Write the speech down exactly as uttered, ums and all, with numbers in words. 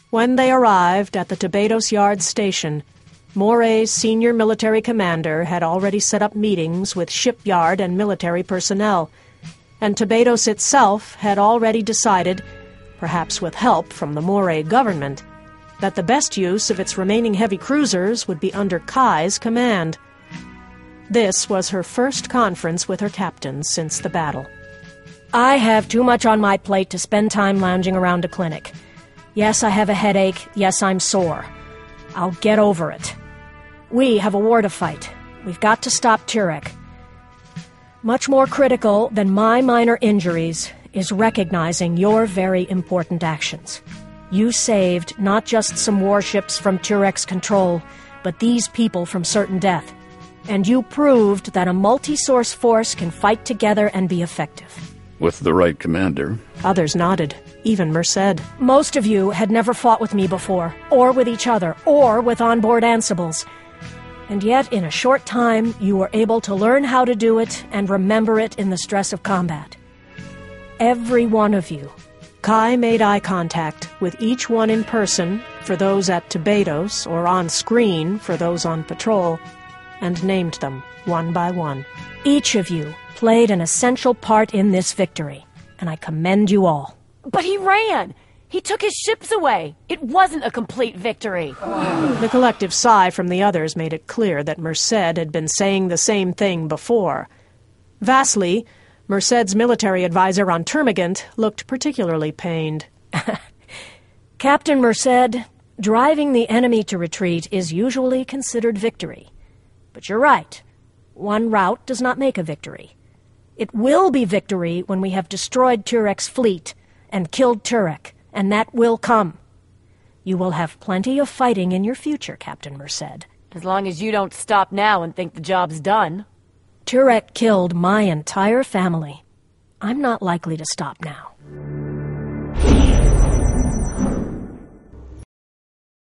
When they arrived at the Tebedos Yard station, Moray's senior military commander had already set up meetings with shipyard and military personnel, and Tebedos itself had already decided, perhaps with help from the Moray government, that the best use of its remaining heavy cruisers would be under Kai's command. This was her first conference with her captains since the battle. I have too much on my plate to spend time lounging around a clinic. Yes, I have a headache. Yes, I'm sore. I'll get over it. We have a war to fight. We've got to stop Turek. Much more critical than my minor injuries is recognizing your very important actions. You saved not just some warships from Turek's control, but these people from certain death. And you proved that a multi-source force can fight together and be effective. With the right commander. Others nodded, even Merced. Most of you had never fought with me before, or with each other, or with onboard Ansibles. And yet, in a short time, you were able to learn how to do it and remember it in the stress of combat. Every one of you. Kai made eye contact with each one in person for those at Tebedos, or on screen for those on patrol, and named them one by one. Each of you played an essential part in this victory, and I commend you all. But he ran! He took his ships away! It wasn't a complete victory! The collective sigh from the others made it clear that Merced had been saying the same thing before. Vasily, Merced's military advisor on Termagant, looked particularly pained. Captain Merced, driving the enemy to retreat is usually considered victory. But you're right. One rout does not make a victory. It will be victory when we have destroyed Turek's fleet and killed Turek, and that will come. You will have plenty of fighting in your future, Captain Merced. As long as you don't stop now and think the job's done. Turek killed my entire family. I'm not likely to stop now.